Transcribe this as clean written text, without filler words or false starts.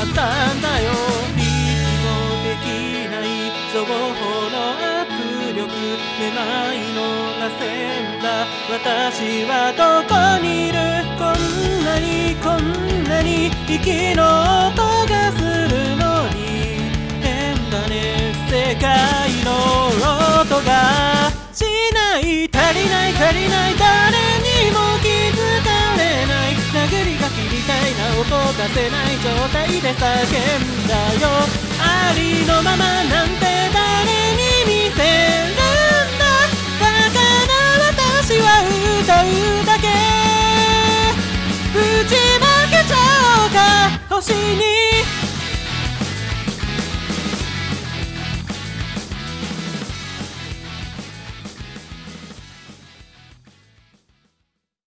ったんだよ。息もできない情報の圧力、めまいの螺旋だ。私はどこにいる？こんなに息の音がするのに変だね。世界の音がしない、足りない誰にも気づかれない。殴り書きみたいな音が出ない状態で叫んだよ。ありのままなんて誰に見せるんだ。バカな私は歌うだけ。打ち負けちゃおうか星に